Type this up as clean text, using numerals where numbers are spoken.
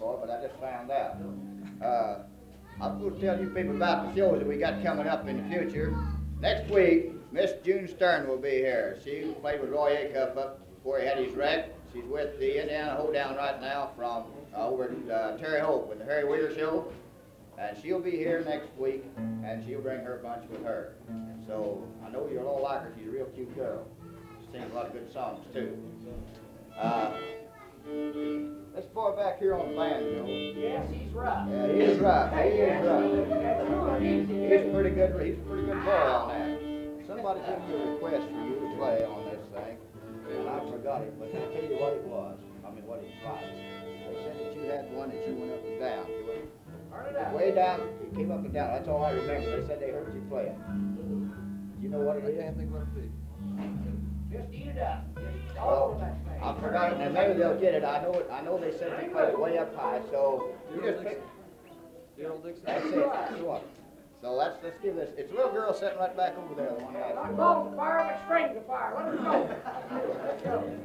for, but I just found out. I'm going to tell you people about the shows that we got coming up in the future. Next week, Miss June Stern will be here. She played with Roy Acuff up before he had his wreck. She's with the Indiana Hoedown right now from over at Terre Haute with the Harry Wheeler Show. And she'll be here next week, and she'll bring her bunch with her. So I know you'll all like her. She's a real cute girl. She sings a lot of good songs, too. This boy back here on the banjo. Yes, he's right. Yeah, he is right. He is right. He's a pretty good boy on that. Somebody gave me a request for you to play on this thing, and I forgot it, but I'll tell you what it was. I mean, what it was. They said that you had one that you went up and down to it. Way down, it came up and down. That's all I remember. They said they heard you play it. You know what it is? I can't think what it is. Just eat it up. Well, I forgot it, and maybe they'll get it. I know it. I know they said they played it way up high. So you just pick. Daryl Dixon. That's it. That's what. So let's give this. It's a little girl sitting right back over there. The one Not going to fire, but strings of fire. Let her go.